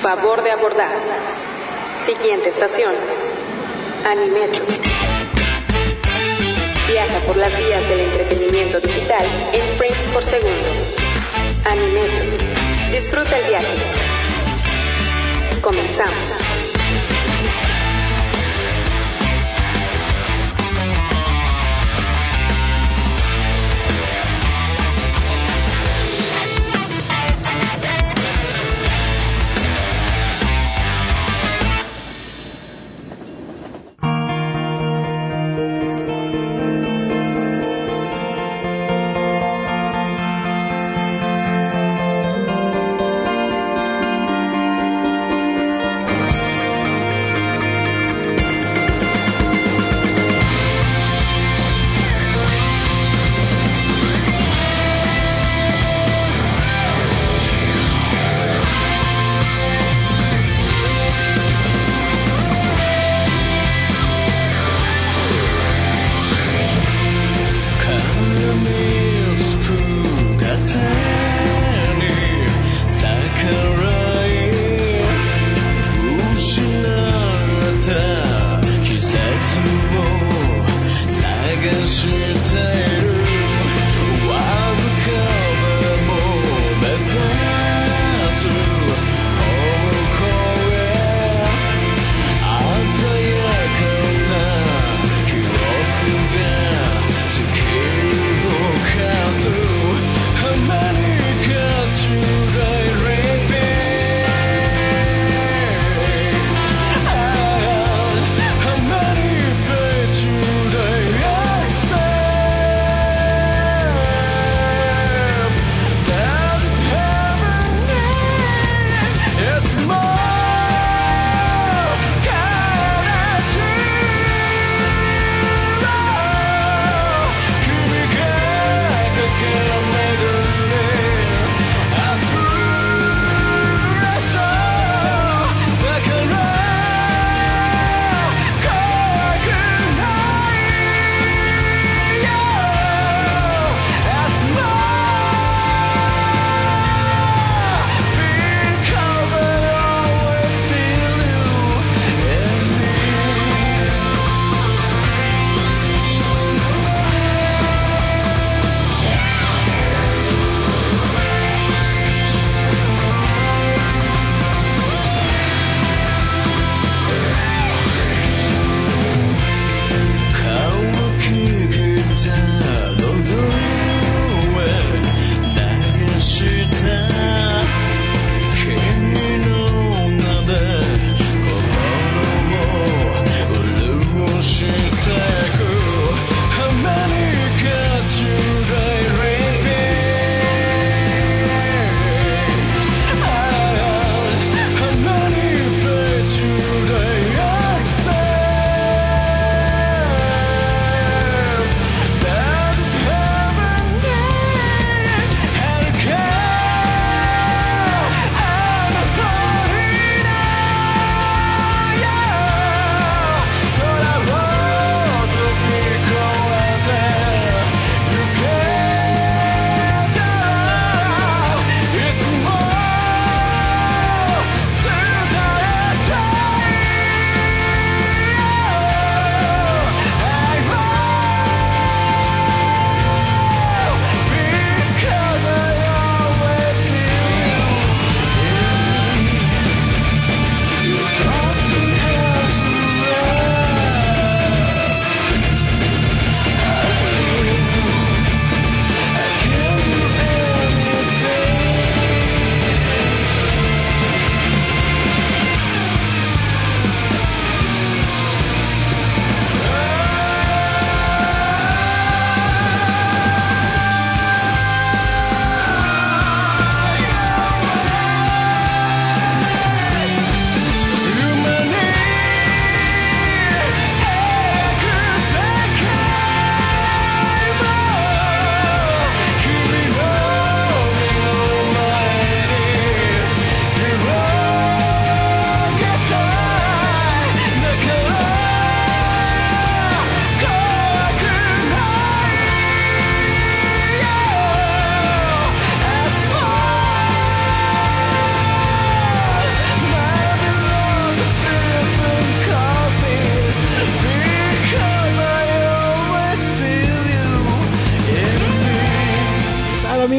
Favor de abordar. Siguiente estación. Animetro. Viaja por las vías del entretenimiento digital en frames por segundo. Animetro. Disfruta el viaje. Comenzamos.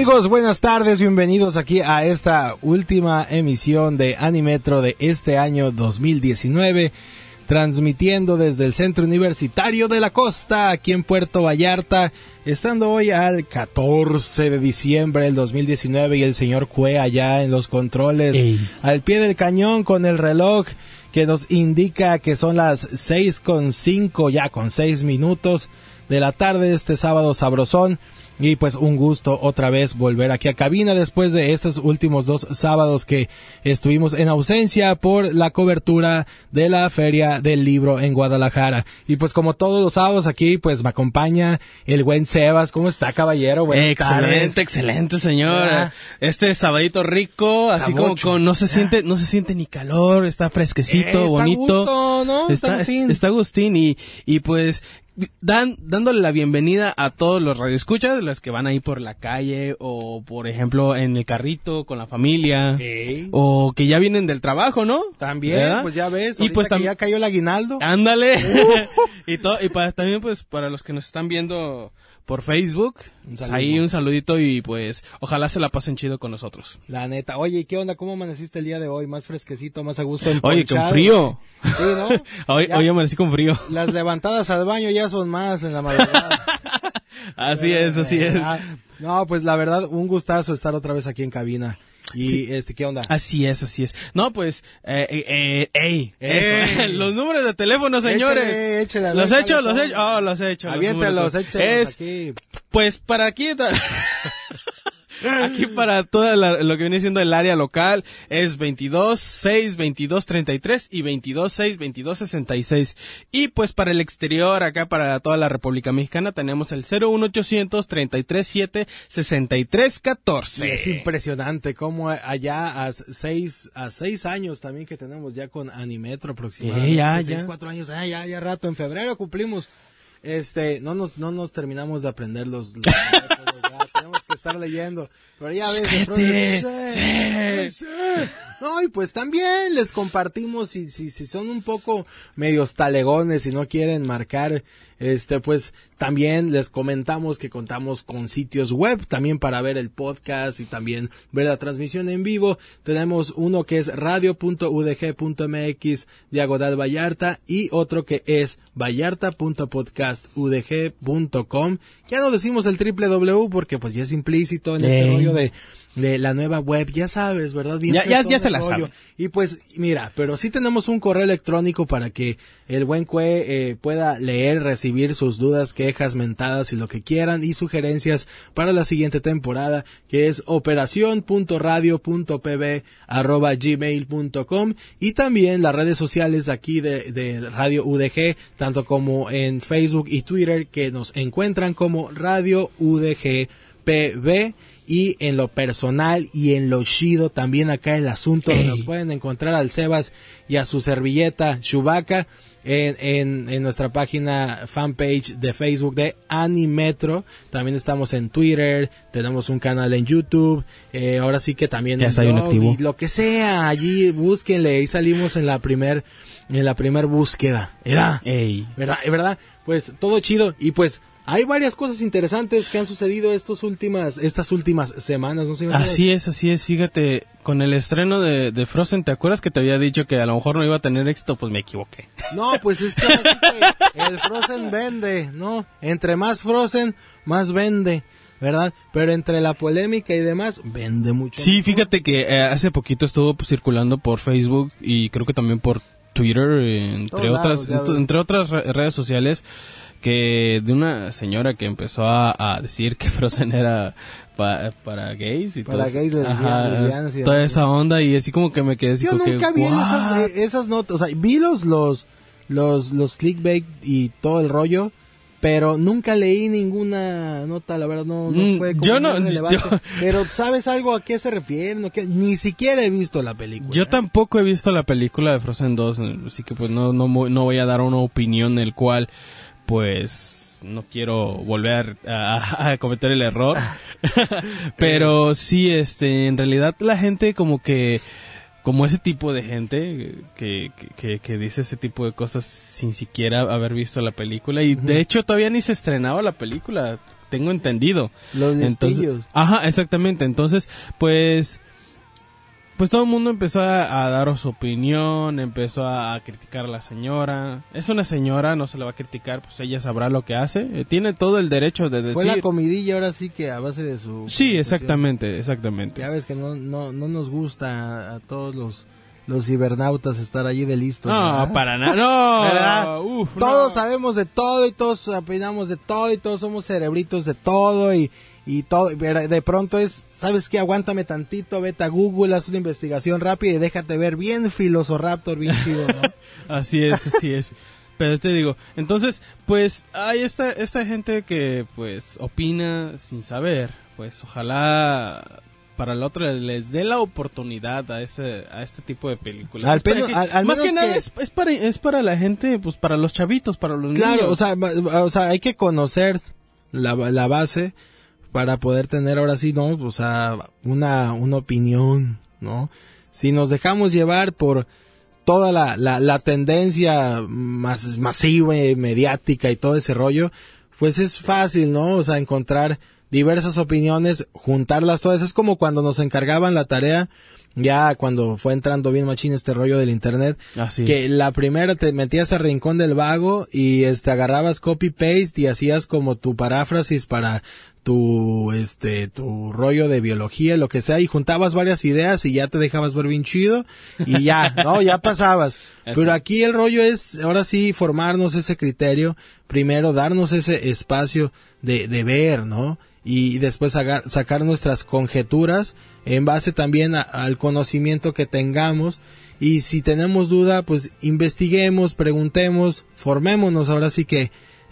Amigos, buenas tardes, bienvenidos aquí a esta última emisión de Animetro de este año 2019, transmitiendo desde el Centro Universitario de la Costa, aquí en Puerto Vallarta, estando hoy al 14 de diciembre del 2019 y el señor Cue allá en los controles, al pie del cañón con el reloj que nos indica que son las 6:05, ya con 6 minutos de la tarde de este sábado sabrosón. Y pues un gusto otra vez volver aquí a cabina después de estos últimos 2 sábados que estuvimos en ausencia por la cobertura de la Feria del Libro en Guadalajara. Y pues como todos los sábados aquí pues me acompaña el buen Sebas. ¿Cómo está, caballero? Buenas tardes. Excelente, señor. Este sabadito rico, así como con no se siente ni calor, está fresquecito, bonito. Gusto, ¿no? Está Agustín y pues dándole la bienvenida a todos los radioescuchas, los que van ahí por la calle o por ejemplo en el carrito con la familia, o que ya vienen del trabajo, ¿no? También, ¿verdad? Pues ya ves, y pues que ya cayó el aguinaldo. Ándale. y también pues para los que nos están viendo por Facebook, ahí un saludito y pues ojalá se la pasen chido con nosotros. La neta. Oye, ¿y qué onda? ¿Cómo amaneciste el día de hoy? ¿Más fresquecito, más a gusto? Oye, con frío. Sí, ¿no? Hoy amanecí con frío. Las levantadas al baño ya son más en la madrugada. Así es. No, pues la verdad, un gustazo estar otra vez aquí en cabina. Y sí. ¿Qué onda? Así es. No, pues, los números de teléfono, señores. Échale, los he hecho. Aviéntalos, échalos aquí. Pues para aquí, aquí para toda lo que viene siendo el área local es 22-6-22-33 y 22-6-22-66. Y pues para el exterior, acá para toda la República Mexicana, tenemos el 01800-33-7-63-14. Es impresionante cómo allá a 6 años también que tenemos ya con Animetro aproximadamente. Ya. 4 años, ya rato. En febrero cumplimos. No nos terminamos de aprender los tenemos que estar leyendo, pero ya ves, no, y pues también les compartimos si son un poco medios talegones y no quieren marcar, pues también les comentamos que contamos con sitios web también para ver el podcast y también ver la transmisión en vivo. Tenemos uno que es radio.udg.mx/Vallarta y otro que es vallarta.podcastudg.com. Ya no decimos el www porque pues ya es implícito en este rollo de la nueva web, ya sabes, ¿verdad? Bien ya se la sabe. Y pues, mira, pero sí tenemos un correo electrónico para que el buen Cue pueda leer, recibir sus dudas, quejas, mentadas y lo que quieran y sugerencias para la siguiente temporada, que es operacion.radio.pb@gmail.com, y también las redes sociales aquí de Radio UDG, tanto como en Facebook y Twitter, que nos encuentran como Radio UDG PB. Y en lo personal y en lo chido también acá el asunto, nos pueden encontrar al Sebas y a su servilleta Chewbacca en nuestra página fanpage de Facebook de Animetro. También estamos en Twitter, tenemos un canal en YouTube, ahora sí que también ya está un activo. Y lo que sea, allí búsquenle, ahí salimos en la primer búsqueda, ¿verdad? Pues todo chido. Y pues hay varias cosas interesantes que han sucedido estas últimas semanas, ¿no? Así es, fíjate, con el estreno de Frozen, ¿te acuerdas que te había dicho que a lo mejor no iba a tener éxito? Pues me equivoqué. No, pues es que el Frozen vende, ¿no? Entre más Frozen, más vende, ¿verdad? Pero entre la polémica y demás, vende mucho. Sí, fíjate que hace poquito estuvo circulando por Facebook y creo que también por Twitter, entre otras redes sociales, que de una señora que empezó a decir que Frozen era para gays y para gays, lesbianas y toda esa onda, y así como que me quedé así. Yo nunca vi esas notas, o sea, vi los clickbait y todo el rollo, pero nunca leí ninguna nota, la verdad no fue como relevante. Pero ¿sabes algo a qué se refieren? Ni siquiera he visto la película. Yo tampoco he visto la película de Frozen 2, así que pues no voy a dar una opinión el cual pues no quiero volver a cometer el error. Pero sí, en realidad la gente como ese tipo de gente que dice ese tipo de cosas sin siquiera haber visto la película, y de hecho todavía ni se estrenaba la película. tengo entendido. Los Entonces, listillos. ajá, exactamente. Entonces, pues todo el mundo empezó a dar su opinión, empezó a criticar a la señora. Es una señora, no se le va a criticar, pues ella sabrá lo que hace. Tiene todo el derecho de decir. Fue la comidilla ahora sí que a base de su... Sí, exactamente. Ya ves que no nos gusta a todos los cibernautas estar allí de listos. No, ¿verdad? para nada. No. ¿Verdad? Uf, Todos no. sabemos de todo y todos opinamos de todo y todos somos cerebritos de todo y todo, pero de pronto ¿sabes qué? Aguántame tantito, vete a Google, haz una investigación rápida y déjate ver bien Filosoraptor, bien chido, ¿no? Así es. Pero te digo, entonces, pues, hay esta gente que, pues, opina sin saber. Pues, ojalá para el otro les dé la oportunidad a este tipo de películas. Al más menos que nada que... es para la gente, pues, para los chavitos, para los Claro, niños. o sea, hay que conocer la base para poder tener ahora sí, ¿no? O sea, una opinión, ¿no? Si nos dejamos llevar por toda la tendencia masiva y mediática y todo ese rollo, pues es fácil, ¿no? O sea, encontrar diversas opiniones, juntarlas todas. Es como cuando nos encargaban la tarea, ya cuando fue entrando bien machín este rollo del internet, Así que es. la primera te metías al rincón del vago y agarrabas copy paste y hacías como tu paráfrasis para tu rollo de biología, lo que sea, y juntabas varias ideas y ya te dejabas ver bien chido y ya, ¿no? Ya pasabas. Pero aquí el rollo es, ahora sí, formarnos ese criterio, primero darnos ese espacio de ver, ¿no? Y después sacar nuestras conjeturas en base también al conocimiento que tengamos. Y si tenemos duda, pues investiguemos, preguntemos, formémonos, ahora sí que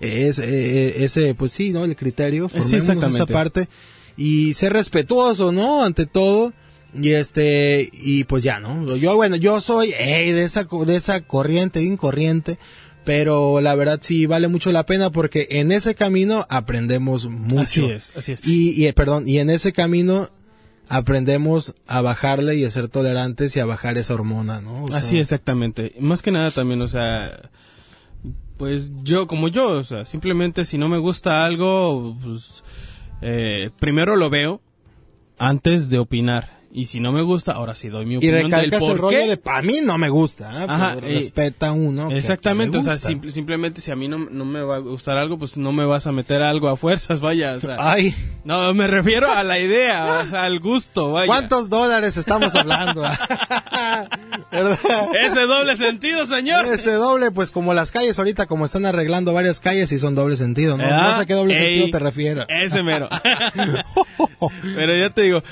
ese, pues sí, ¿no? El criterio, formémonos esa parte y ser respetuoso, ¿no? Ante todo. Y pues ya, ¿no? Yo soy de esa corriente, bien corriente, pero la verdad sí vale mucho la pena porque en ese camino aprendemos mucho. Así es. Y en ese camino aprendemos a bajarle y a ser tolerantes y a bajar esa hormona, ¿no? Así exactamente. Más que nada también, o sea, pues o sea, simplemente si no me gusta algo, pues primero lo veo antes de opinar. Y si no me gusta, ahora sí doy mi opinión del recalcas por el rollo qué. de pa' mí no me gusta, Ajá, pero respeta uno. Exactamente, que o sea, gusta. simplemente si a mí no me va a gustar algo, pues no me vas a meter algo a fuerzas, vaya. O sea, Ay, no, me refiero a la idea, o sea, al gusto, vaya. ¿cuántos dólares estamos hablando? ¿Verdad? Ese doble sentido, señor. Ese doble, pues como las calles ahorita, como están arreglando varias calles y son doble sentido, ¿no? No sé a qué doble sentido te refieres. Ese mero. Pero ya te digo,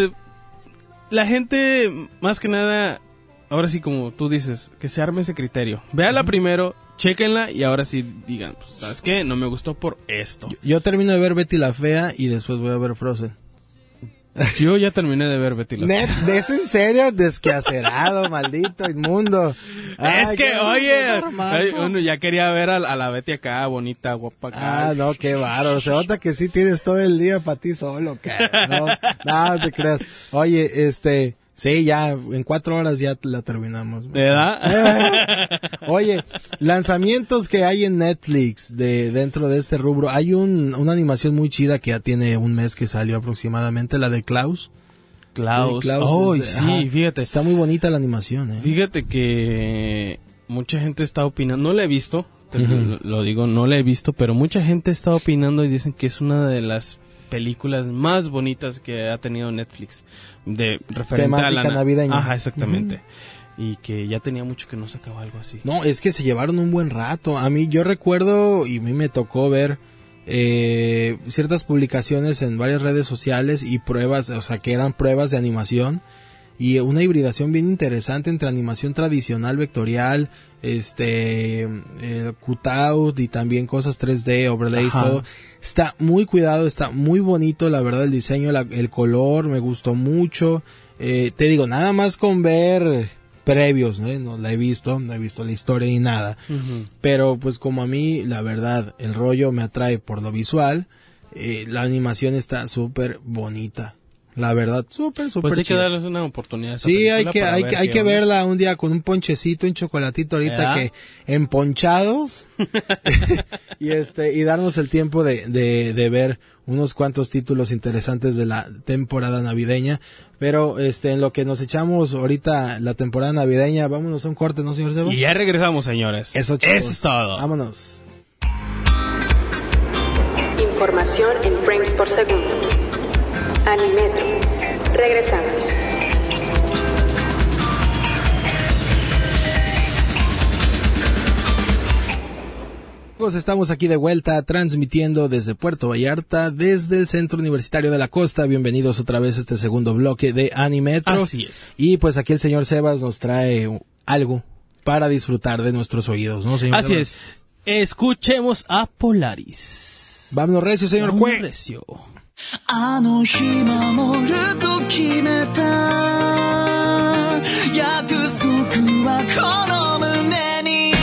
la gente, más que nada, ahora sí como tú dices, que se arme ese criterio. Véala primero, chéquenla y ahora sí digan, pues, ¿sabes qué? No me gustó por esto. Yo termino de ver Betty la Fea y después voy a ver Frozen. Yo ya terminé de ver Betty la Fea. ¿Es en serio? Desquacerado, maldito, inmundo. Ay, Es que, qué oye, normal, uno ya quería ver a la Betty acá, bonita, guapa acá. Ah, no, qué bárbaro. Se nota que sí tienes todo el día para ti solo, cara. No te creas. Oye, sí, ya, en 4 horas ya la terminamos. ¿Verdad? Oye, lanzamientos que hay en Netflix dentro de este rubro. Hay una animación muy chida que ya tiene un mes que salió aproximadamente, la de Klaus. Klaus. Sí, Klaus Oh, es sí, ajá. fíjate. Está muy bonita la animación, Fíjate que mucha gente está opinando, no la he visto, Ujú. lo digo, no la he visto, pero mucha gente está opinando y dicen que es una de las películas más bonitas que ha tenido Netflix, de referente a Temática navideña. Ajá, exactamente. Y que ya tenía mucho que no sacaba algo así. No, es que se llevaron un buen rato. Yo recuerdo y a mí me tocó ver ciertas publicaciones en varias redes sociales y pruebas, o sea, que eran pruebas de animación y una hibridación bien interesante entre animación tradicional vectorial, cutout y también cosas 3D, overlays, Ajá. todo. Está muy cuidado, está muy bonito, la verdad, el diseño, el color, me gustó mucho. Te digo, nada más con ver previos, ¿no? No la he visto, no he visto la historia ni nada. Ujú. Pero pues como a mí, la verdad, el rollo me atrae por lo visual, la animación está súper bonita. La verdad, súper Pues hay que chida. darles una oportunidad a esa Sí, hay película para ver que qué onda. verla un día con un ponchecito, un chocolatito ahorita ¿Ya? que emponchados y darnos el tiempo de ver unos cuantos títulos interesantes de la temporada navideña. Pero en lo que nos echamos ahorita la temporada navideña, vámonos a un corte, ¿no, señor Sebas? Y ya regresamos, señores. Eso, chicos. Eso es todo. Vámonos. Información en frames por segundo. Animetro. Regresamos. Estamos aquí de vuelta transmitiendo desde Puerto Vallarta, desde el Centro Universitario de la Costa. Bienvenidos otra vez a este segundo bloque de Animetro. Así es. Y pues aquí el señor Sebas nos trae algo para disfrutar de nuestros oídos, ¿no, señor Así Sebas? es. Escuchemos a Polaris. Vámonos recio, señor Cue. Recio. あの日守ると決めた約束はこの胸に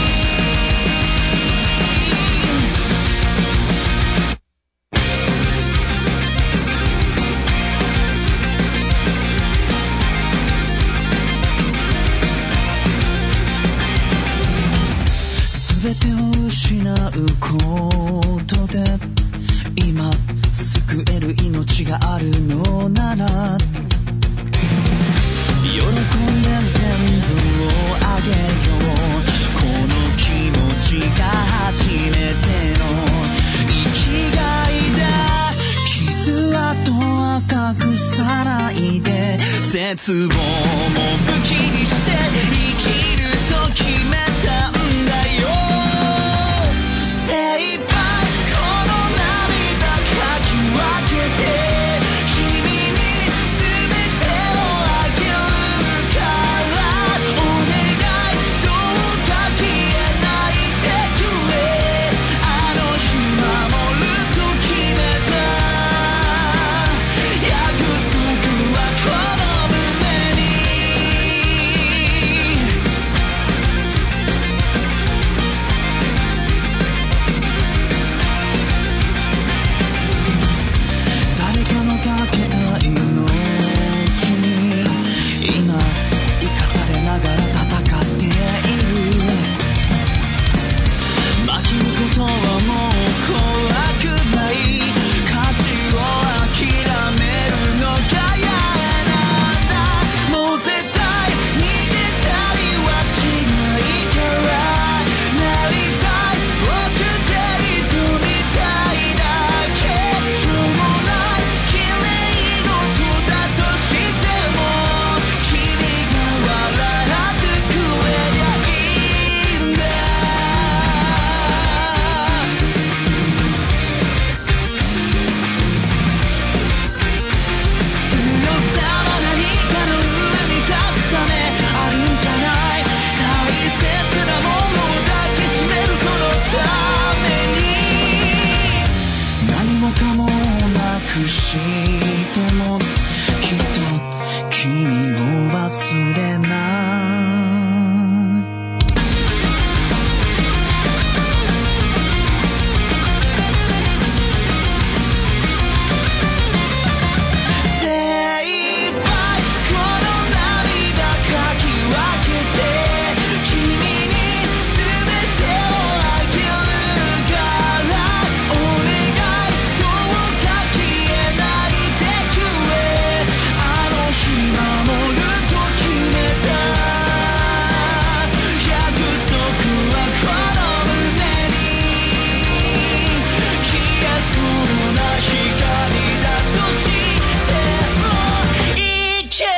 全てを失うことで今救える命があるのなら喜んで全部をあげようこの気持ちが初めての生きがいだ傷跡は隠さないで絶望も武器にして生きると決めたんだよ精一杯この涙かき分けて君に全てをあげるからお願いどうか消えないでくれあの日守ると決めた約束はこの胸に誰かのかけた命に今生かされながら戦っている負けることはもう怖くない価値を諦めるのが嫌なんだもう絶対逃げたりはしないからなりたい僕でいてみたいだけしょうもない綺麗事だとしても君が笑ってくれりゃいいんだ強さは何かの上に立つためあるんじゃない大切なものを抱きしめるそのために何もかもなくしてもきっと君を忘れない精一杯この涙かき分けて君に全てをあげるからお願いどうか消えないでくれあの日守ると決めた約束はこの胸に消えそうな光だとしてもいけ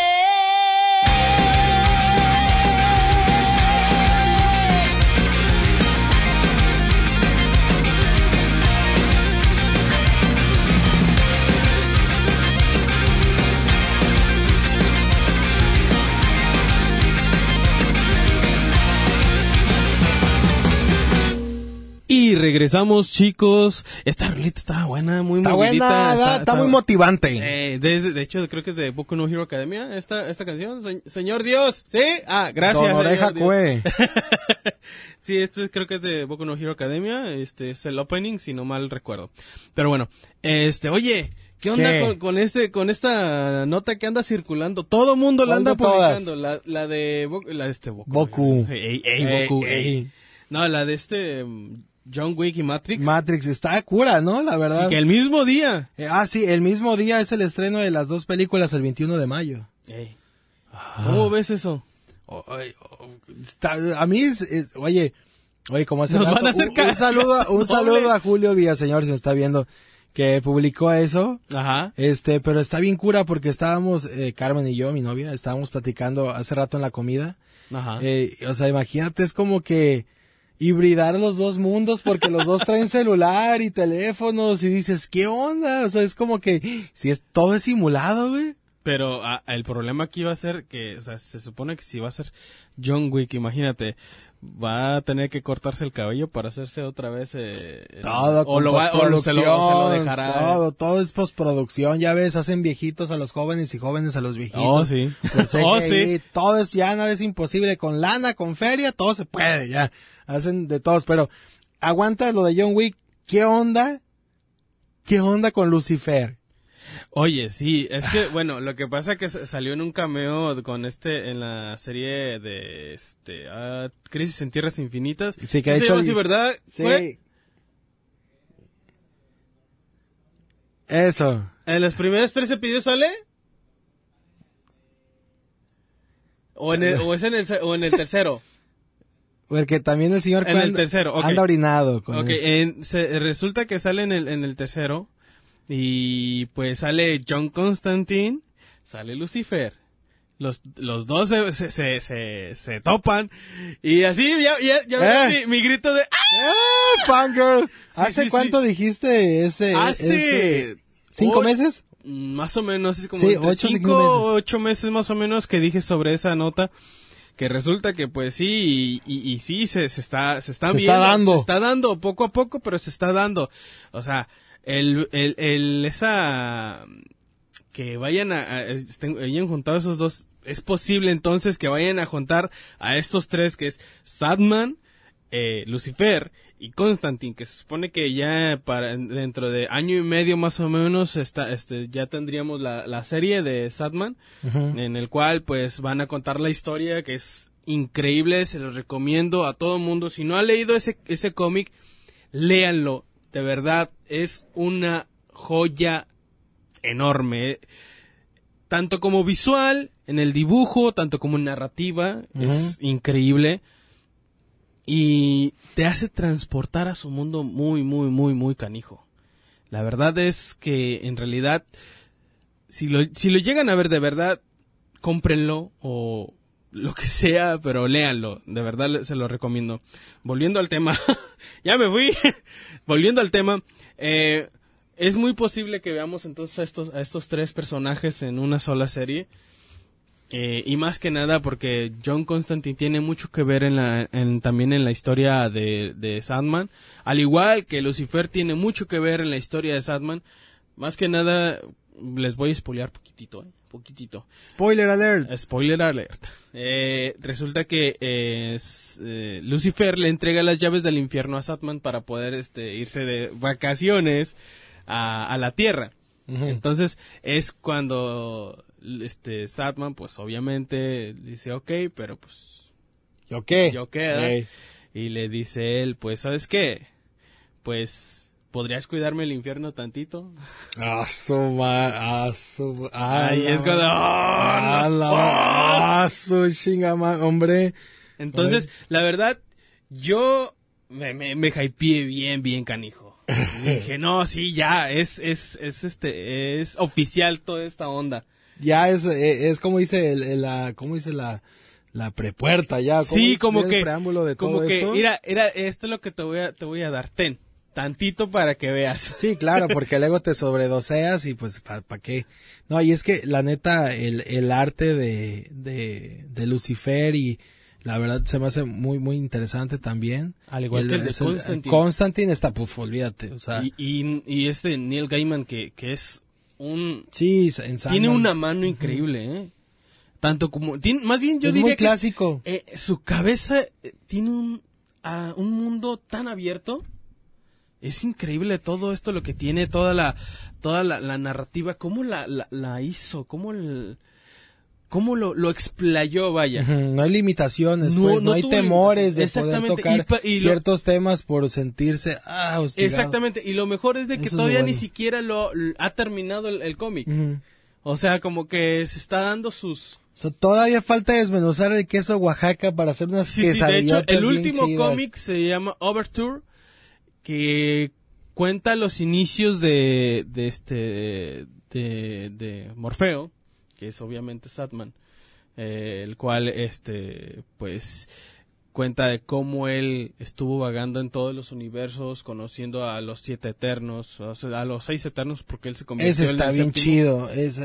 Y regresamos, chicos. Esta rolita está buena, muy Está movidita. buena, está muy motivante. De hecho, creo que es de Boku no Hero Academia, esta canción. Señor Dios, ¿sí? Ah, gracias. Don Oreja señor Dios. Cue. Sí, creo que es de Boku no Hero Academia. Es el opening, si no mal recuerdo. Pero bueno, oye, ¿Qué onda ¿Qué? con esta nota que anda circulando? Todo mundo la ¿Cuál anda de todas? publicando. La de Goku. Goku. Ey. No, la de John Wick y Matrix. Matrix está cura, ¿no? La verdad. Sí, que el mismo día. Sí, el mismo día es el estreno de las dos películas, el 21 de mayo. ¿Cómo ves eso? A mí oye, como hace Nos rato, van a hacer un saludo a Julio Villaseñor, si nos está viendo, que publicó eso. Ajá. Pero está bien cura porque estábamos, Carmen y yo, mi novia, estábamos platicando hace rato en la comida. Ajá. O sea, imagínate, es como que hibridar los dos mundos porque los dos traen celular y teléfonos y dices, ¿qué onda? O sea, es como que todo es simulado, güey. Pero el problema aquí va a ser que, o sea, se supone que si va a ser John Wick, imagínate, va a tener que cortarse el cabello para hacerse otra vez todo o se lo dejará. Todo es postproducción, ya ves, hacen viejitos a los jóvenes y jóvenes a los viejitos. Oh, sí. Sí. Todo ya no es imposible, con lana, con feria, todo se puede, ya. Hacen de todos, pero aguanta lo de John Wick. ¿Qué onda? ¿Qué onda con Lucifer? Oye, sí, es que, bueno, lo que pasa es que salió en un cameo con en la serie de, Crisis en Tierras Infinitas. Sí, que ha hecho así, ¿verdad? Sí. ¿Fue? Eso. ¿En los primeros 3 episodios sale? ¿O en el tercero? Porque también el señor en el tercero, okay. Anda orinado. Con resulta que sale en el tercero. Y pues sale John Constantine, sale Lucifer. Los dos se topan. Y así ya ves mi grito de fangirl. Sí, ¿Hace cuánto dijiste ese? Hace 5 meses. Más o menos, es como 8 meses más o menos que dije sobre esa nota. Que resulta que pues sí, y sí se está viendo. Se está dando poco a poco, pero se está dando. O sea, esa que hayan juntado esos dos, es posible entonces que vayan a juntar a estos tres, que es Sandman, Lucifer y Constantine, que se supone que ya dentro de año y medio más o menos ya tendríamos la serie de Sandman, en el cual pues van a contar la historia, que es increíble, se los recomiendo a todo mundo. Si no ha leído ese cómic, léanlo. De verdad, es una joya enorme. Tanto como visual, en el dibujo, tanto como en narrativa. Es increíble. Y te hace transportar a su mundo muy, muy, muy, muy canijo. La verdad es que, en realidad, si lo llegan a ver de verdad, cómprenlo o lo que sea, pero léanlo. De verdad, se lo recomiendo. Volviendo al tema... Ya me fui. Volviendo al tema, es muy posible que veamos entonces a estos tres personajes en una sola serie. Y más que nada porque John Constantine tiene mucho que ver también en la historia de Sandman. Al igual que Lucifer tiene mucho que ver en la historia de Sandman. Más que nada, les voy a spoilear poquitito. Spoiler alert. Spoiler alert. Resulta que Lucifer le entrega las llaves del infierno a Sandman para poder irse de vacaciones a la Tierra. Entonces es cuando Sandman pues obviamente dice pero pues ¿yo qué? ¿Verdad? Y le dice él, pues ¿sabes qué? Pues ¿podrías cuidarme el infierno tantito? Ay, es cuando... hombre. Entonces, la verdad, yo me hypeé bien canijo. Dije, no, sí, ya, es oficial toda esta onda. Ya es como dice la prepuerta ya. Sí, como que, el preámbulo de todo esto. mira, esto es lo que te voy a dar, tantito para que veas. Sí, claro, porque luego te sobredoseas y pues ¿para qué? No, y es que la neta el arte de Lucifer y la verdad se me hace muy muy interesante también. Al igual que el de Constantine. Constantine está, pues olvídate, o sea. Y Neil Gaiman que es un... Sí, tiene una mano increíble, Tanto como... más bien yo es diría muy clásico. Su cabeza tiene un mundo tan abierto es increíble todo esto, lo que tiene, toda la narrativa, cómo la hizo, cómo lo explayó, vaya. No hay limitaciones, no hay tuvo temores de exactamente, poder tocar ciertos temas por sentirse hostigado. Exactamente, y lo mejor es de que Eso es todavía lo bueno. ni siquiera ha terminado el cómic. Ujú. O sea, como que se está dando sus... O sea, todavía falta desmenuzar el queso Oaxaca para hacer unas Sí, de hecho, quesadillotas el bien último chidas. cómic se llama Overture, que cuenta los inicios de Morfeo, que es obviamente Satman, el cual pues cuenta de cómo él estuvo vagando en todos los universos, conociendo a los 7 eternos, o sea, a los 6 eternos, porque él se convirtió Ese en el está bien séptimo. chido.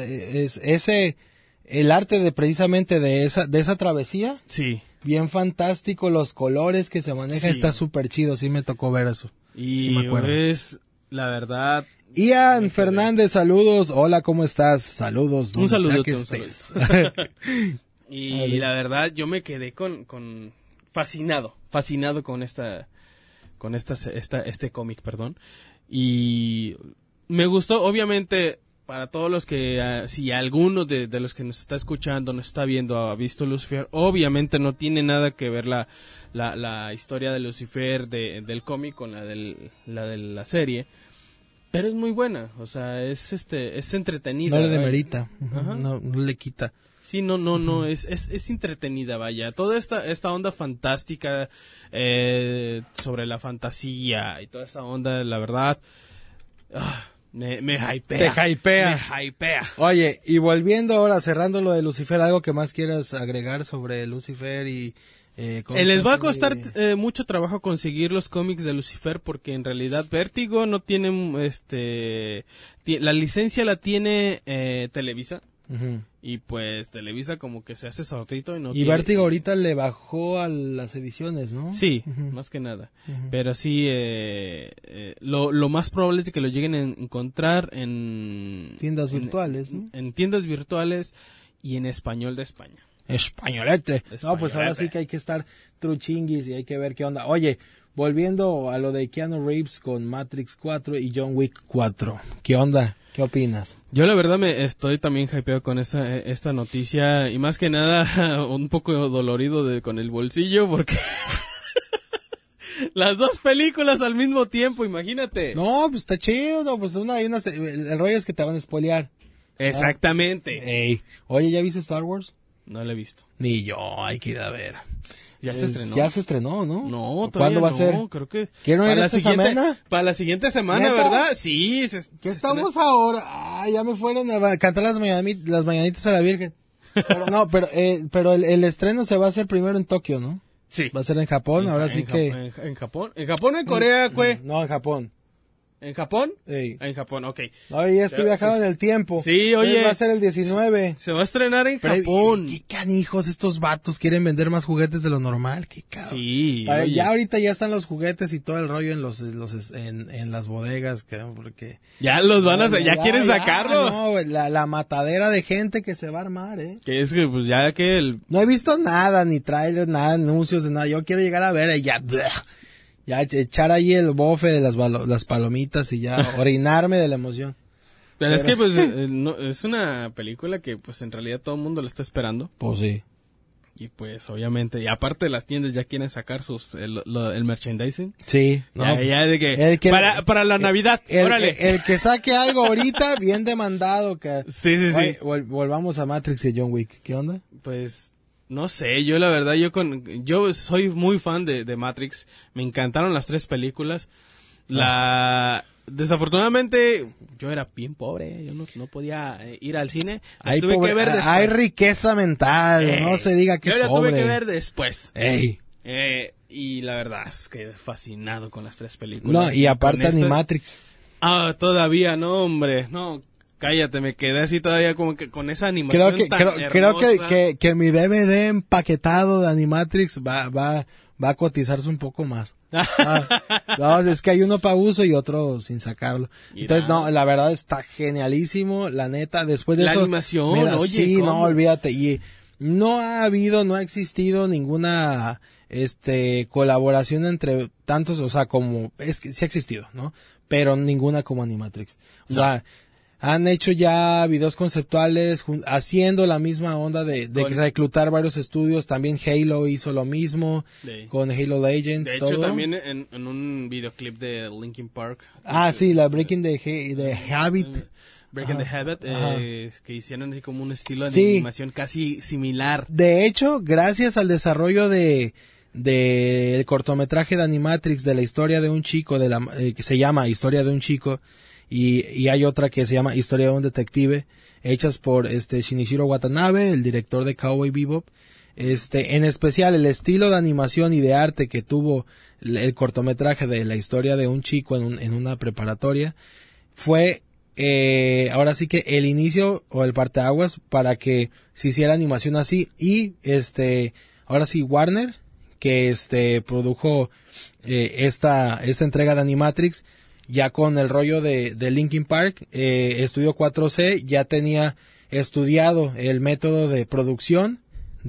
El arte de precisamente de esa travesía, Sí. bien fantástico, los colores que se manejan, Sí. está súper chido, sí me tocó ver eso. Y Sí me acuerdo. es, la verdad... Ian Me quedé. Fernández, saludos. Hola, ¿cómo estás? Saludos. Un donde sea saludo, que un estés. Y Vale. la verdad, yo me quedé con fascinado con este cómic, perdón. Y me gustó, obviamente, para todos los que, si alguno de los que nos está escuchando, nos está viendo, ha visto Lucifer, obviamente no tiene nada que ver la historia de Lucifer del cómic con la de la serie. Pero es muy buena, o sea, es entretenida. No le vaya. demerita, Ajá. no le quita. Sí, no, es entretenida, vaya. Toda esta onda fantástica sobre la fantasía y toda esa onda, la verdad, me hypea. Te hypea. Me hypea. Oye, y volviendo ahora, cerrando lo de Lucifer, ¿algo que más quieras agregar sobre Lucifer y... Les va a costar mucho trabajo conseguir los cómics de Lucifer porque en realidad Vértigo no tiene la licencia la tiene Televisa. Ujú. Y pues Televisa como que se hace sortito y no Y quiere- Vértigo ahorita le bajó a las ediciones, ¿no? Sí, Ujú. más que nada. Ujú. Pero sí, lo más probable es que lo lleguen a encontrar en... Tiendas virtuales, ¿no? En tiendas virtuales y en español de España. Españolete. No, pues ahora sí que hay que estar truchinguis y hay que ver qué onda. Oye, volviendo a lo de Keanu Reeves con Matrix 4 y John Wick 4. ¿Qué onda? ¿Qué opinas? Yo la verdad me estoy también hypeado con esta noticia y más que nada un poco dolorido con el bolsillo porque las dos películas al mismo tiempo, imagínate. No, pues está chido, no, pues el rollo es que te van a spoilear. Exactamente. Ey. Oye, ¿ya viste Star Wars? No la he visto. Ni yo, hay que ir a ver. Ya se estrenó. Ya se estrenó, ¿no? No, ¿Cuándo todavía va a no, ser? creo que ¿Quién no para era la esta siguiente semana? para la siguiente semana, ¿Neta? ¿verdad? Sí, ¿Qué estamos ahora? Ah, ya me fueron a cantar las mañanitas a la Virgen. Pero el estreno se va a hacer primero en Tokio, ¿no? Sí. Va a ser en Japón, ahora sí que... En Japón, en Corea, ¿qué? No, en Japón. ¿En Japón? Ey. En Japón, ok. No, ya estoy viajado en el tiempo. Sí, oye. Entonces va a ser el 19. Se va a estrenar en Pero, Japón. ¿qué canijos estos vatos quieren vender más juguetes de lo normal? ¿Qué cabrón? Sí, Para- oye. ya ahorita ya están los juguetes y todo el rollo en las bodegas, porque... Ya los van a hacer, ya quieren sacarlo. No, güey, la matadera de gente que se va a armar, Que es que, pues, ya que el... No he visto nada, ni trailers, nada, anuncios de nada. Yo quiero llegar a ver y ya... Ya echar ahí el bofe de las palomitas y ya orinarme de la emoción. Pero es que, pues, no, es una película que, pues, en realidad todo el mundo lo está esperando. Pues sí. Y, pues, obviamente, y aparte las tiendas ya quieren sacar el merchandising. Sí. No, ya, pues, ya de el que- para la Navidad, órale. el que saque algo ahorita, bien demandado. Sí, sí, sí. Oye, volvamos a Matrix y John Wick. ¿Qué onda? Pues, no sé, yo la verdad, yo soy muy fan de Matrix. Me encantaron las 3 películas. Desafortunadamente, yo era bien pobre, yo no podía ir al cine. Las tuve que ver después. Hay riqueza mental, no se diga que yo es la pobre. tuve que ver después. Ey. Y la verdad es que fascinado con las 3 películas. No, y aparte con ni esta- Matrix. Todavía, no, hombre, no. Cállate, me quedé así todavía como que con esa animación Creo tan que mi DVD empaquetado de Animatrix va a cotizarse un poco más. No, es que hay uno para uso y otro sin sacarlo. Entonces, no, la verdad está genialísimo, la neta, después de La eso... animación, mira, oye, sí, ¿cómo? no, olvídate, y no ha existido ninguna colaboración entre tantos, o sea, como, es que sí ha existido, ¿no? Pero ninguna como Animatrix. O sea, han hecho ya videos conceptuales haciendo la misma onda de reclutar varios estudios. También Halo hizo lo mismo con Halo Legends. De hecho, también en un videoclip de Linkin Park. Sí, la Breaking the Habit. Breaking the Habit, que hicieron así como un estilo de animación casi similar. De hecho, gracias al desarrollo del cortometraje de Animatrix, de la historia de un chico, que se llama Historia de un chico, y hay otra que se llama Historia de un detective, hechas por Shinichiro Watanabe, el director de Cowboy Bebop. En especial el estilo de animación y de arte que tuvo el cortometraje de la historia de un chico en una preparatoria fue ahora sí que el inicio o el parteaguas para que se hiciera animación así. Y ahora sí Warner, que produjo esta entrega de Animatrix, ya con el rollo de Linkin Park, Estudio 4C ya tenía estudiado el método de producción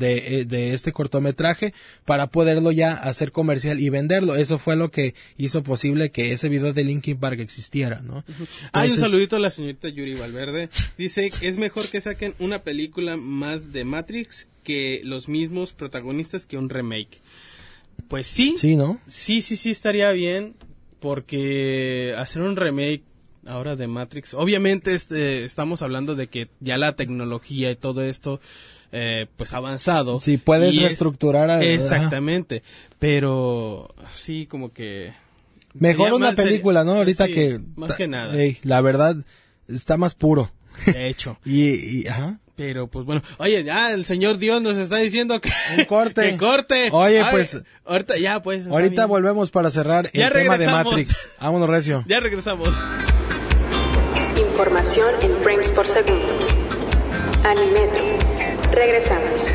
de este cortometraje para poderlo ya hacer comercial y venderlo. Eso fue lo que hizo posible que ese video de Linkin Park existiera, ¿no? Entonces, hay un saludito a la señorita Yuri Valverde. Dice, es mejor que saquen una película más de Matrix que los mismos protagonistas que un remake. Pues sí. Sí, ¿no? Sí, estaría bien, porque hacer un remake ahora de Matrix, obviamente estamos hablando de que ya la tecnología y todo esto pues avanzado. Sí, puedes reestructurar. Exactamente, pero sí, como que mejor una película, ¿no? Ahorita sí, que más que nada. La verdad está más puro. De hecho. Ajá. Pero pues bueno, oye, ya el señor Dios nos está diciendo que un corte. Que corte. Oye, pues ahorita volvemos para cerrar el tema de Matrix. Vámonos, recio. Ya regresamos. Información en frames por segundo. Animetro. Regresamos.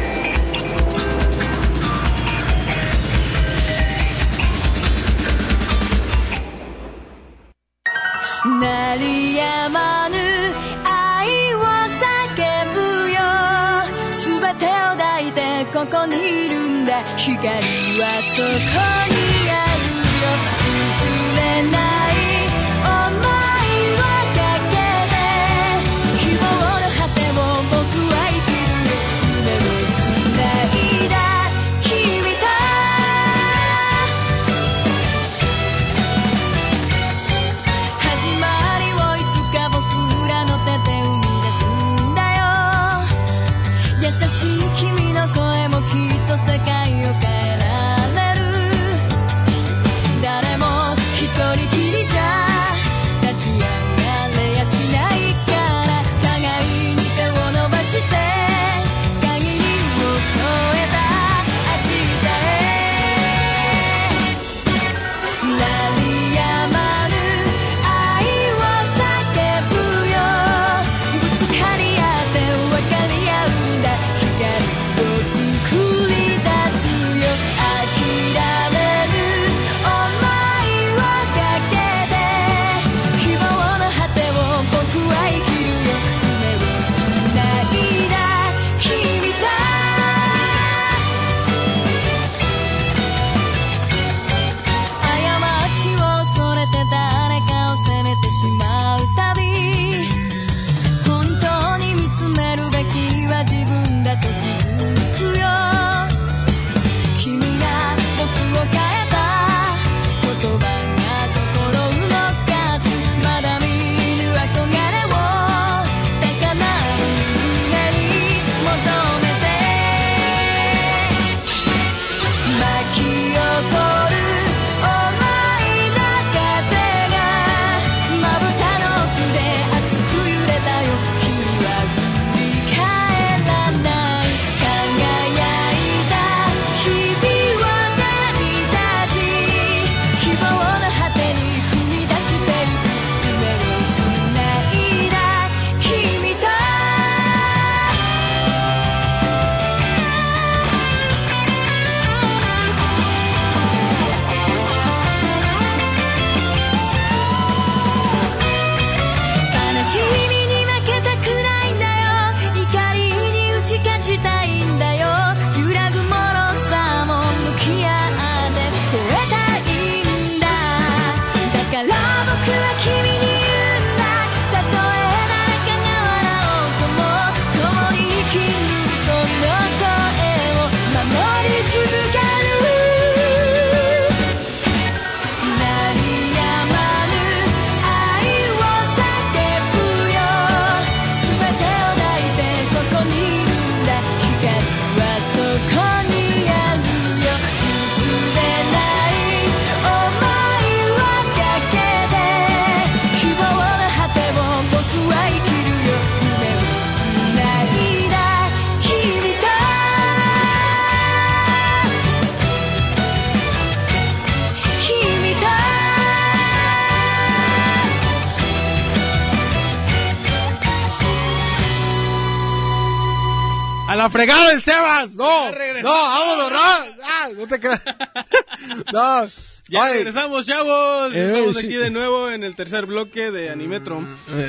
la fregada el Sebas! ¡No! Ya regresamos. ¡No, vámonos! ¡No te creas! ¡No! Ya Ay, regresamos, chavos. Estamos sí. aquí de nuevo en el tercer bloque de Animetro.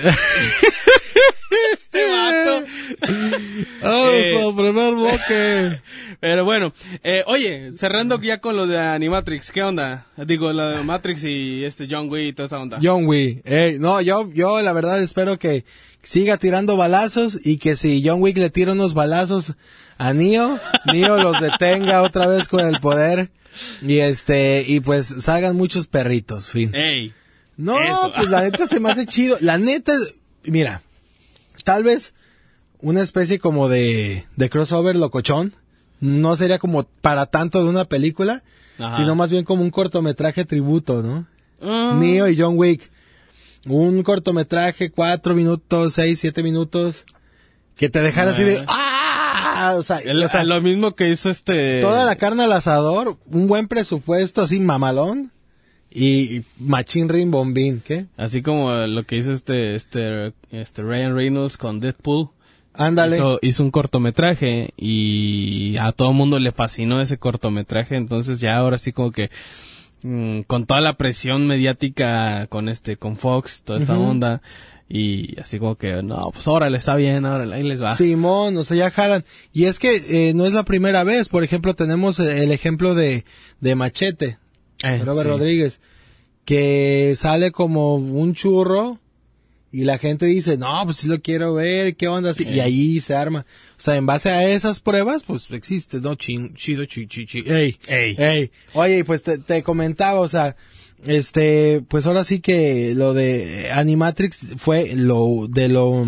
Este vato. ¡Vamos, primer bloque! Pero bueno, oye, cerrando ya con lo de Animatrix, ¿qué onda? Digo, lo de Matrix y John Wick y toda esa onda. John Wick. No, yo la verdad espero que siga tirando balazos y que si John Wick le tira unos balazos a Neo los detenga otra vez con el poder y pues salgan muchos perritos, fin. Ey, No, eso. pues la neta se me hace chido. La neta, mira, tal vez una especie como de crossover locochón. No sería como para tanto de una película, Ajá. sino más bien como un cortometraje tributo, ¿no? Neo y John Wick. Un cortometraje, 4 minutos, 6, 7 minutos, que te dejara así de... ¡Ah! O sea, lo mismo que hizo toda la carne al asador, un buen presupuesto, así mamalón, y machín rimbombín, ¿qué? Así como lo que hizo Ryan Reynolds con Deadpool. Ándale. Hizo un cortometraje y a todo mundo le fascinó ese cortometraje, entonces ya ahora sí como que con toda la presión mediática con Fox, toda esta onda, y así como que no, pues órale, está bien, órale, ahí les va. Simón, o sea, ya jalan. Y es que no es la primera vez, por ejemplo, tenemos el ejemplo de Machete, Robert sí. Rodríguez, que sale como un churro y la gente dice, no, pues sí lo quiero ver, ¿qué onda? Y ahí se arma. O sea, en base a esas pruebas, pues existe, ¿no? Chido. Ey. Oye, pues te comentaba, o sea, pues ahora sí que lo de Animatrix fue de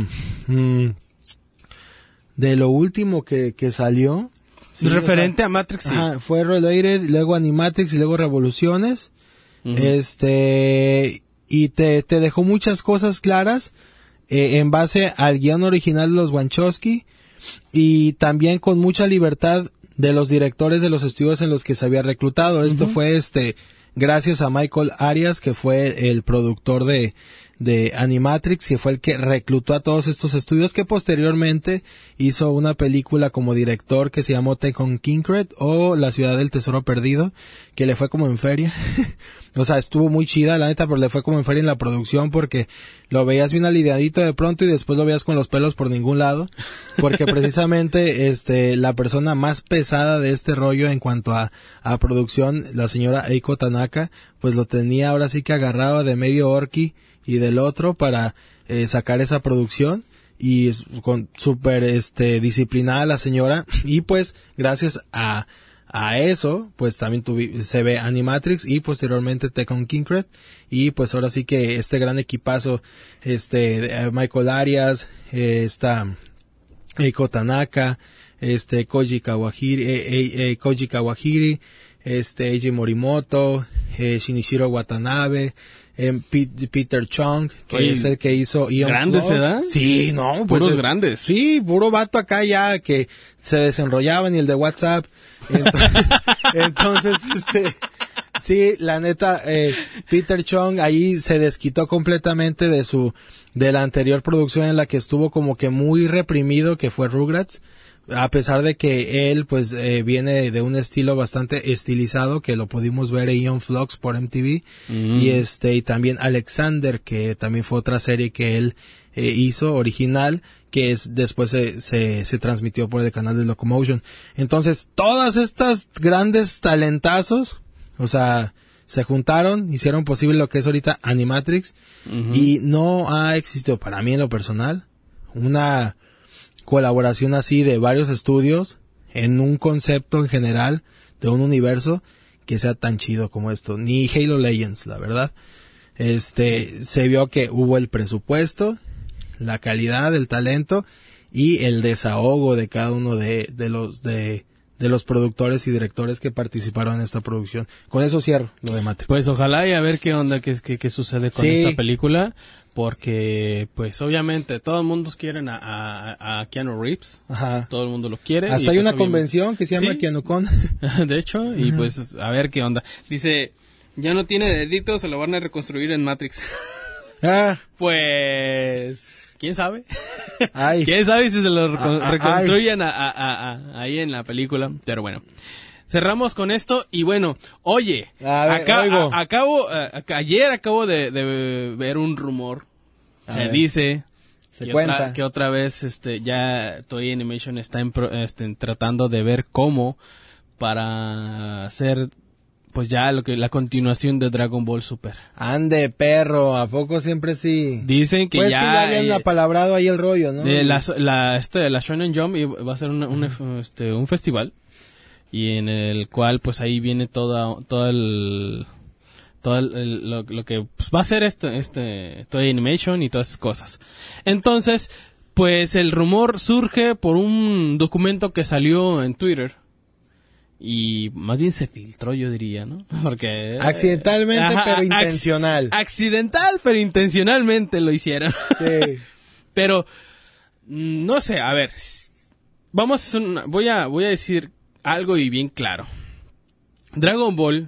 lo último que salió. Sí, Referente a Matrix, sí. Ajá, fue Related, luego Animatrix y luego Revoluciones. Y te dejó muchas cosas claras en base al guión original de los Wachowski y también con mucha libertad de los directores de los estudios en los que se había reclutado. Esto fue gracias a Michael Arias, que fue el productor de Animatrix, que fue el que reclutó a todos estos estudios, que posteriormente hizo una película como director que se llamó Tekken Kinkred o La Ciudad del Tesoro Perdido, que le fue como en feria. O sea, estuvo muy chida, la neta, pero le fue como en feria en la producción porque lo veías bien alineadito de pronto y después lo veías con los pelos por ningún lado, porque precisamente la persona más pesada de este rollo en cuanto a producción, la señora Eiko Tanaka, pues lo tenía ahora sí que agarrado de medio orqui y del otro para sacar esa producción, y con súper disciplinada la señora, y pues gracias a eso pues también se ve Animatrix y posteriormente Tekken Kinkred, y pues ahora sí que este gran equipazo, Michael Arias, Eiko Tanaka, Koji Kawahiri, Eiji Morimoto, Shinichiro Watanabe, Peter Chung, que Oye, es el que hizo Ion ¿grandes Flux. edad? Sí, no, pues Puros grandes. Sí, puro vato acá ya que se desenrollaban, y el de WhatsApp. Entonces, sí, la neta, Peter Chung ahí se desquitó completamente de la anterior producción en la que estuvo como que muy reprimido, que fue Rugrats. A pesar de que él pues viene de un estilo bastante estilizado, que lo pudimos ver en Ion Flux por MTV, y también Alexander, que también fue otra serie que él hizo original, que después se transmitió por el canal de Locomotion. Entonces, todas estas grandes talentazos, o sea, se juntaron, hicieron posible lo que es ahorita Animatrix, y no ha existido para mí en lo personal una colaboración así de varios estudios en un concepto en general de un universo que sea tan chido como esto, ni Halo Legends, la verdad. Se vio que hubo el presupuesto, la calidad, el talento y el desahogo de cada uno de los productores y directores que participaron en esta producción. Con eso cierro lo de Matrix. Pues ojalá y a ver qué onda, qué sucede con Sí. esta película, porque pues obviamente todos el mundo quieren a Keanu Reeves. Ajá. Todo el mundo lo quiere. Hasta y, hay pues, una obviamente- convención que se llama Sí. KeanuCon. De hecho, y pues a ver qué onda. Dice, ya no tiene deditos, se lo van a reconstruir en Matrix. Ah, Pues pues, ¿quién sabe? Ay. ¿Quién sabe si se lo reconstruyen ahí en la película? Pero bueno, cerramos con esto y bueno, oye, A ver, ayer acabo de ver un rumor. Se dice Se cuenta. que otra vez ya Toei Animation está tratando de ver cómo para hacer pues ya la continuación de Dragon Ball Super. Ande, perro, ¿a poco siempre sí? Dicen que Pues ya que ya habían apalabrado ahí el rollo, ¿no? la Shonen Jump va a ser un festival y en el cual pues ahí viene todo lo que pues, va a ser Toei Animation y todas esas cosas. Entonces, pues el rumor surge por un documento que salió en Twitter. Y más bien se filtró, yo diría, ¿no? Porque... Accidentalmente, pero intencional. Accidental, pero intencionalmente lo hicieron. Sí. Pero, no sé, a ver. Voy a decir algo y bien claro. Dragon Ball,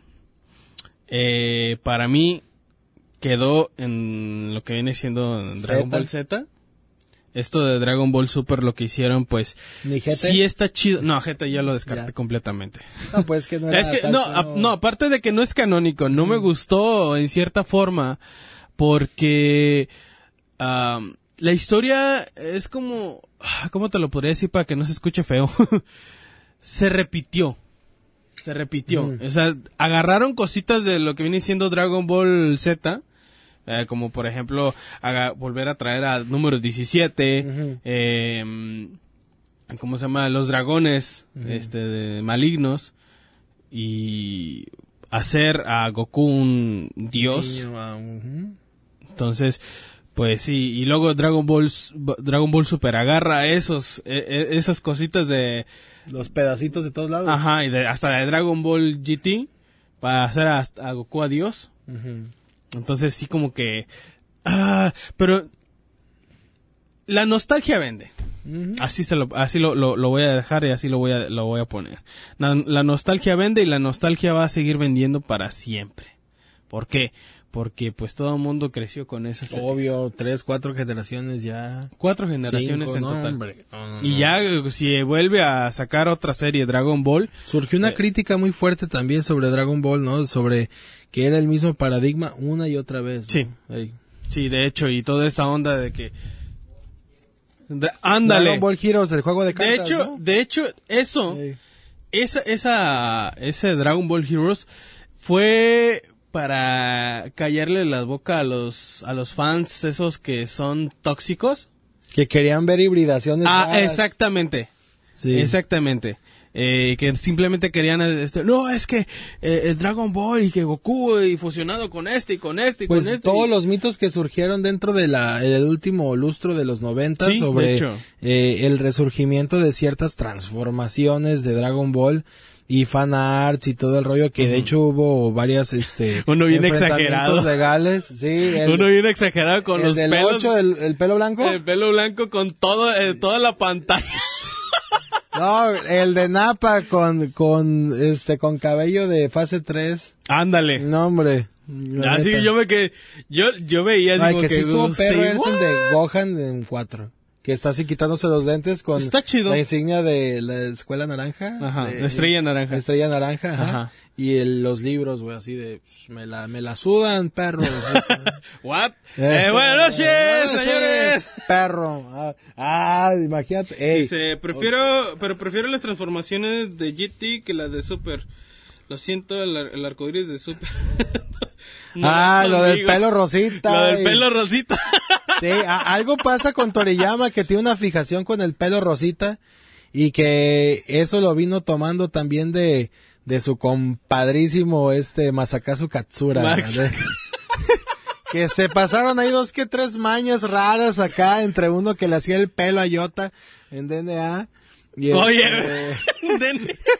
para mí, quedó en lo que viene siendo Dragon Ball Z. Esto de Dragon Ball Super, lo que hicieron, pues, ¿Ni GT? sí está chido. No, GT ya lo descarté completamente. No, pues que no era Es que, tal, no, aparte de que no es canónico, no me gustó en cierta forma, porque la historia es como, ¿cómo te lo podría decir para que no se escuche feo? Se repitió. O sea, agarraron cositas de lo que viene siendo Dragon Ball Z, como por ejemplo volver a traer a número 17, ¿cómo se llama? Los dragones de malignos, y hacer a Goku un dios. Entonces, pues sí, y luego Dragon Ball Super agarra esas cositas de los pedacitos de todos lados. Ajá, y hasta de Dragon Ball GT para hacer a Goku a dios. Entonces sí como que... pero la nostalgia vende. Así lo voy a dejar y así lo voy a poner. La nostalgia vende y la nostalgia va a seguir vendiendo para siempre. ¿Por qué? Porque pues todo el mundo creció con esas series. Obvio, 3, 4 generaciones ya. 4 generaciones 5, en total. Hombre. No. Y ya si vuelve a sacar otra serie, Dragon Ball. Surgió una crítica muy fuerte también sobre Dragon Ball, ¿no? Sobre que era el mismo paradigma una y otra vez, ¿no? Sí. Hey. Sí, de hecho, y toda esta onda de que... ándale. Dragon Ball Heroes, el juego de cartas, de hecho, eso... Hey. Ese Dragon Ball Heroes fue... para callarle la boca a los fans esos que son tóxicos. Que querían ver hibridaciones. raras. Exactamente. Sí. Exactamente. Que simplemente querían no, es que el Dragon Ball y que Goku y fusionado con y con pues con este. Todos los mitos que surgieron dentro de el último lustro de los 90 sí, sobre el resurgimiento de ciertas transformaciones de Dragon Ball y fan arts y todo el rollo, que de hecho hubo varias uno bien exagerado legales, sí, uno bien exagerado con los pelos, 8, el pelo blanco, con todo toda la pantalla. No, el de Nappa con cabello de fase 3. Ándale. No, hombre. Así que yo veía así como que sí estuvo perro, es el de Gohan en 4. Que está así quitándose los dentes con está chido. La insignia de la escuela naranja. Ajá, la estrella naranja. La estrella naranja, ajá. Y los libros, güey, así de, me la sudan, perro. What? Buenas noches, señores. Perro. Imagínate. Ey. Dice, prefiero las transformaciones de GT que las de Super. Lo siento, el arcoíris de Super. Lo del pelo rosita. Lo del pelo rosita. Sí, algo pasa con Toriyama, que tiene una fijación con el pelo rosita, y que eso lo vino tomando también de su compadrísimo Masakazu Katsura. Que se pasaron ahí 2 que 3 mañas raras acá, entre uno que le hacía el pelo a Yota en DNA. Y oye,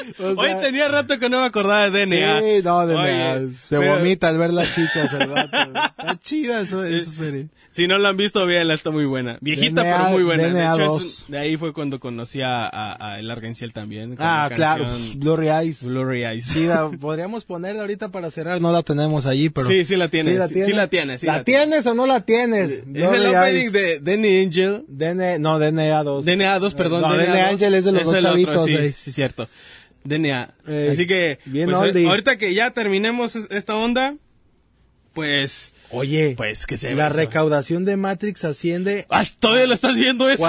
O sea, Hoy tenía rato que no me acordaba de DNA. Sí, no, DNA. Oye, Se pero- vomita al ver las chicas, el vato. Está chida esa serie. Si no la han visto, véanla, está muy buena. Viejita, DNA, pero muy buena. DNA de hecho, 2. de ahí fue cuando conocí a El Argenciel también. con Ah, la claro. canción Blurry Eyes. Blurry Eyes. Sí, podríamos ponerla ahorita para cerrar. No la tenemos allí, pero... Sí, sí la tienes. ¿Sí Sí la tienes. sí ¿La tienes o no la tienes? Es el Blurry opening Eyes. de Danny Angel. No, DNA 2. DNA 2, perdón. No, DNA Angel es de los dos el otro, chavitos. sí, eh. sí, cierto. DNA. Eh, Así que, bien pues, oldie. ahorita que ya terminemos esta onda, pues Oye, que se la ve eso. recaudación de Matrix asciende ¡Ah, todavía lo estás viendo eso!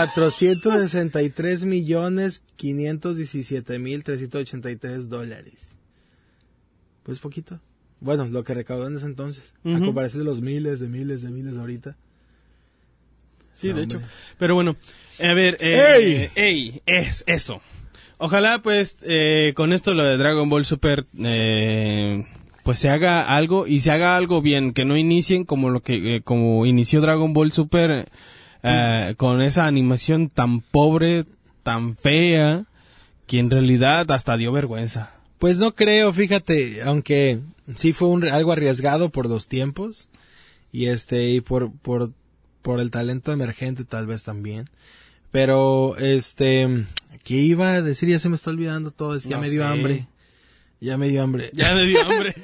463,517,383 dólares. Pues poquito. Bueno, lo que recaudó en ese entonces. A Ujú. comparación de los miles ahorita. Sí, No, de hombre. hecho. Pero bueno, a ver, ¡Ey! es eso. Ojalá, pues, con esto lo de Dragon Ball Super, pues se haga algo y se haga algo bien, que no inicien como lo que, como inició Dragon Ball Super, con esa animación tan pobre, tan fea, que en realidad hasta dio vergüenza. Pues no creo, fíjate, aunque sí fue algo arriesgado por los tiempos y y por el talento emergente tal vez también. Pero ¿qué iba a decir? Ya se me está olvidando todo, ya No me dio sé. hambre. Ya me dio hambre. Ya me dio hambre.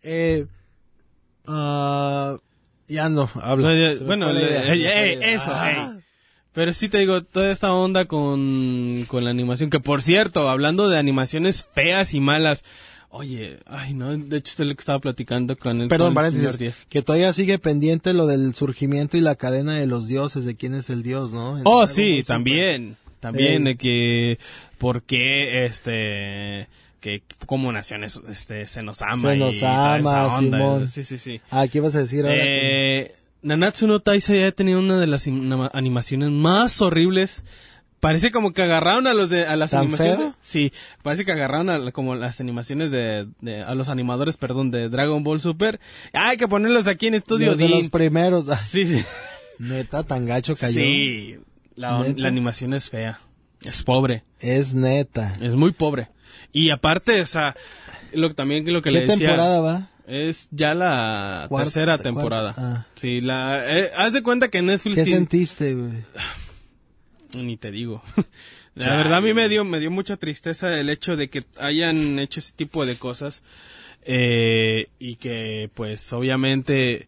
Ya no, hablo. No, ya- Se me bueno, fue la idea, se me fue la idea. eso, Ah. Pero sí te digo, toda esta onda con la animación, que por cierto, hablando de animaciones feas y malas, oye, ay no, de hecho es lo que estaba platicando con el Perdón, con el señor paréntesis, Díaz. que todavía sigue pendiente lo del surgimiento y la cadena de los dioses, de quién es el dios, ¿no? En Oh, Dragon sí, Ball también, de que, ¿por qué, que cómo naciones, se nos ama Se y nos toda esa ama, onda? Simón. Sí, sí, sí. Ah, ¿qué ibas a decir ahora? Nanatsu no Taizai ha tenido una de las animaciones más horribles. Parece como que agarraron a las ¿Tan animaciones. feo? Sí, parece que agarraron como las animaciones a los animadores, perdón, de Dragon Ball Super. Hay que ponerlos aquí en estudio. Los de los primeros. Sí, sí. Neta, tan gacho cayó. Sí, la ¿Neta? animación es fea. Es pobre. Es neta. Es muy pobre. Y aparte, o sea, también lo que le ¿Qué decía. temporada va? Es ya la Cuarta- tercera temporada. cuarta, ah. Sí, haz de cuenta que Netflix ¿Qué tiene- sentiste, güey? Ni te digo. La verdad a mí me dio mucha tristeza el hecho de que hayan hecho ese tipo de cosas y que pues obviamente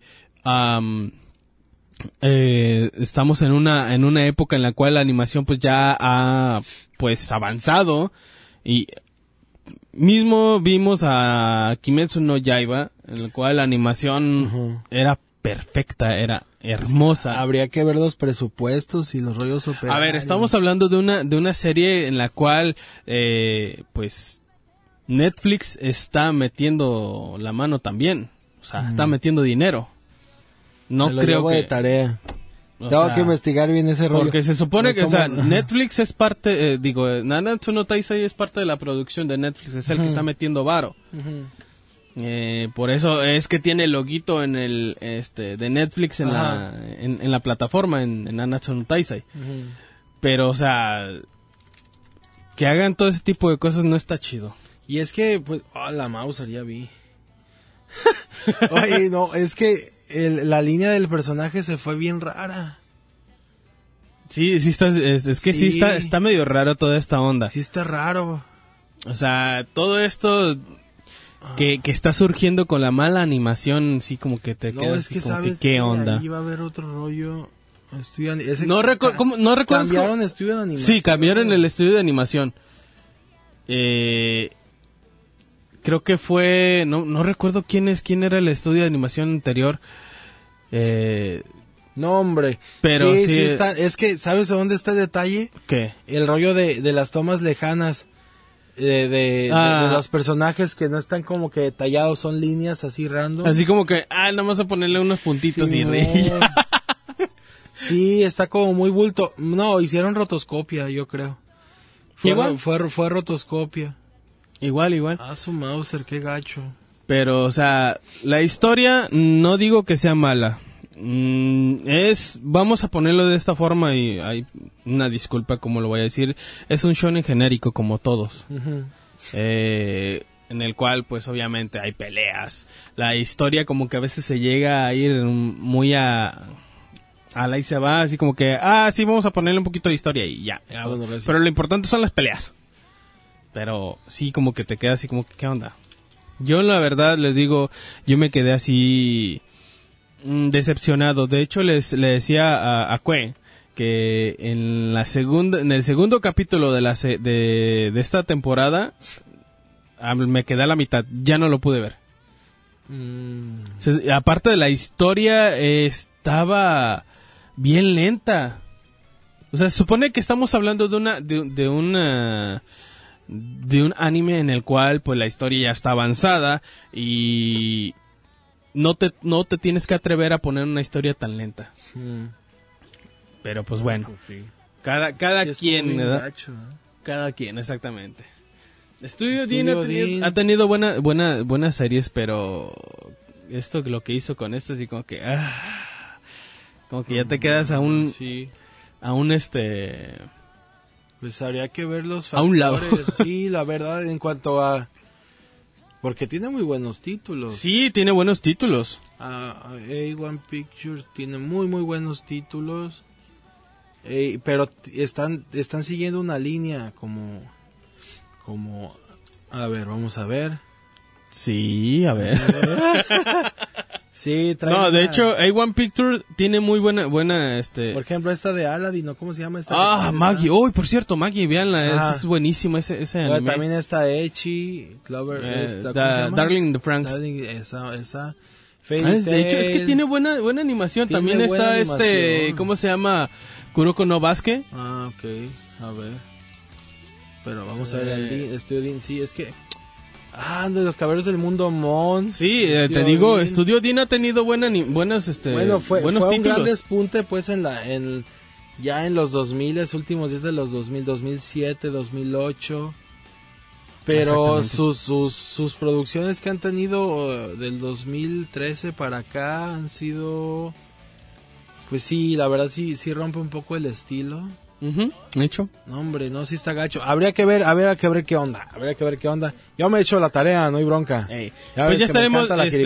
estamos en una época en la cual la animación pues ya ha pues avanzado y mismo vimos a Kimetsu no Yaiba, en el cual la animación Ujú. era perfecta, era hermosa. Habría que ver los presupuestos y los rollos operarios. A ver, estamos hablando de una serie en la cual, pues, Netflix está metiendo la mano también. O sea, está metiendo dinero. No Me lo creo llevo que... de tarea. o Tengo sea, que investigar bien ese rollo. porque se supone que, o sea, ¿Cómo? Netflix es parte, Nanatsu no Taizai es parte de la producción de Netflix, es el que está metiendo varo. Ujú. Por eso es que tiene el loguito en el, de Netflix en Ajá. en la plataforma, en Nanatsu no Taizai. Ujú. Pero, o sea, que hagan todo ese tipo de cosas no está chido. Y es que, pues, la Mauser ya vi. Oye, no, es que la línea del personaje se fue bien rara. Sí, sí está, es que sí Sí. está medio raro toda esta onda. Sí está raro. O sea, todo esto que está surgiendo con la mala animación, sí como que te No, quedas es así que como sabes ¿qué que onda? ahí va a haber otro rollo. No recuerdas Cambiaron cómo- estudio de animación. Sí, cambiaron el estudio de animación. Creo que fue, no recuerdo quién era el estudio de animación anterior. No, hombre. Pero sí, sí, está. Es que, ¿sabes a dónde está el detalle? ¿Qué? El rollo de las tomas lejanas. De los personajes que no están como que detallados, son líneas así random. Así como que, nada más a ponerle unos puntitos Sí, y no. reír. Sí, está como muy bulto. No, hicieron rotoscopia, yo creo. ¿Igual? Fue rotoscopia. Igual. Ah, su Mauser, qué gacho. Pero, o sea, la historia no digo que sea mala. Vamos a ponerlo de esta forma y hay una disculpa como lo voy a decir. Es un shonen genérico como todos. Ujú. en el cual pues obviamente hay peleas. La historia como que a veces se llega a ir muy a la y se va, así como que, sí, vamos a ponerle un poquito de historia y ya. Pero lo importante son las peleas. Pero sí, como que te quedas así como que, ¿qué onda? Yo la verdad les digo, yo me quedé así decepcionado. De hecho le decía a Cue que en el segundo capítulo de esta temporada me quedé a la mitad, ya no lo pude ver. Aparte de la historia, estaba bien lenta. O sea, se supone que estamos hablando de un anime en el cual pues la historia ya está avanzada y no te tienes que atrever a poner una historia tan lenta. Pero pues bueno, cada quien, ¿verdad? Gacho, ¿eh? Cada quien, exactamente. Estudio Dean ha tenido buenas series, pero lo que hizo con esto así como que ya te quedas a un pues habría que ver los factores. A un lado. Sí, la verdad, en cuanto a... Porque tiene muy buenos títulos. Sí, tiene buenos títulos. A1 Pictures tiene muy, muy buenos títulos. Pero están siguiendo una línea como... A ver, vamos a ver. Sí, a ver. Sí, de hecho, A1 Pictures tiene muy buena Por ejemplo, esta de Aladdin, ¿no? ¿Cómo se llama esta? Maggie. Por cierto, Maggie, véanla, es buenísimo ese anime. También está Echi, Clover, Darling in the Franxx. Darling, esa. De hecho, es que tiene buena animación. También está ¿cómo se llama? Kuroko no Basket. Ok, a ver. Pero vamos a ver el Estudio Dean, sí, es que... de los Caballeros del Mundo Mon. Sí, te digo, Estudio Dean ha tenido buenos buenos fue títulos. Un gran despunte pues ya en los 2000, últimos días de los 2000, 2007, 2008. Pero sus producciones que han tenido del 2013 para acá han sido... Pues sí, la verdad sí rompe un poco el estilo. Hecho. No, hombre, no, sí está gacho. Habría que ver qué onda. Yo me he hecho la tarea, no hay bronca. Pues ya estaremos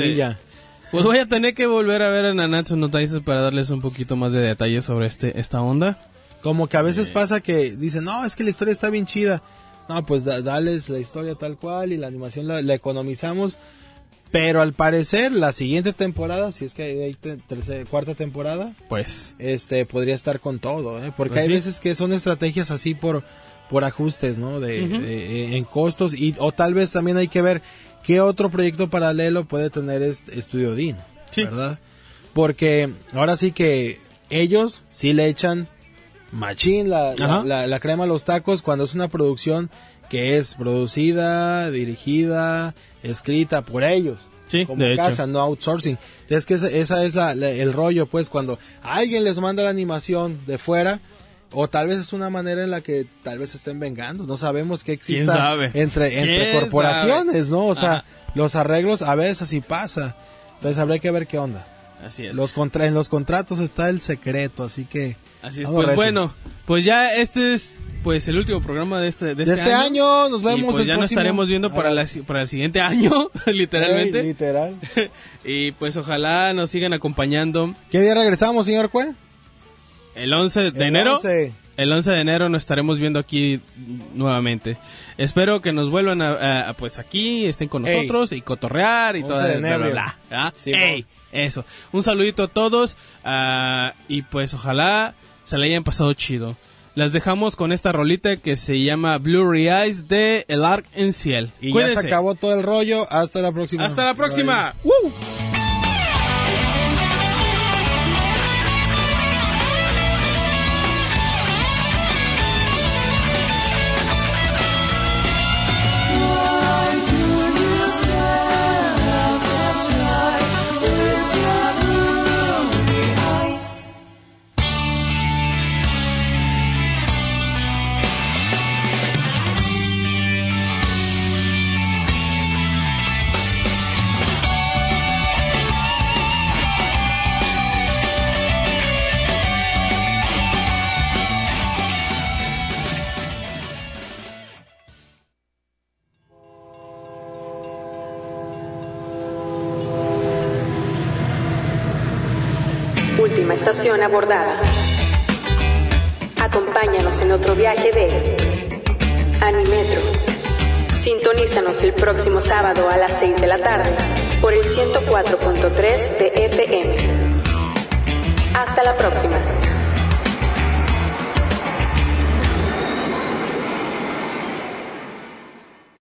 pues voy a tener que volver a ver a Nanatsu no Taizai para darles un poquito más de detalles sobre esta onda. Como que a veces pasa que dicen, no, es que la historia está bien chida. No, pues dales la historia tal cual y la animación la economizamos. Pero al parecer la siguiente temporada, si es que hay cuarta temporada, pues podría estar con todo, porque pues hay veces que son estrategias así por ajustes, ¿no? En costos o tal vez también hay que ver qué otro proyecto paralelo puede tener Estudio Dean, ¿verdad? Porque ahora sí que ellos sí le echan machín la crema a los tacos cuando es una producción que es producida, dirigida, escrita por ellos. Sí, como de casa, hecho. No outsourcing. Es que esa es el rollo, pues, cuando alguien les manda la animación de fuera, o tal vez es una manera en la que tal vez se estén vengando. No sabemos qué exista entre corporaciones, ¿no? O sea, los arreglos a veces así pasa. Entonces habría que ver qué onda. Así es. En los contratos está el secreto, así que... Así es, pues bueno, pues ya este es pues el último programa de este año. Nos vemos y pues ya nos estaremos viendo para el siguiente año, literalmente. Literal. Y pues ojalá nos sigan acompañando. ¿Qué día regresamos, señor Cue? El 11 de enero. El 11 de enero nos estaremos viendo aquí nuevamente. Espero que nos vuelvan a pues aquí, estén con nosotros y cotorrear y todo bla, bla, bla. Sí, eso. Un saludito a todos y pues ojalá se le hayan pasado chido. Las dejamos con esta rolita que se llama Blurry Eyes de El Arc-en-Ciel. Y cuídense. Ya se acabó todo el rollo. Hasta la próxima. Hasta la próxima. Última estación abordada. Acompáñanos en otro viaje de Animetro. Sintonízanos el próximo sábado a las 6 de la tarde por el 104.3 de FM. Hasta la próxima.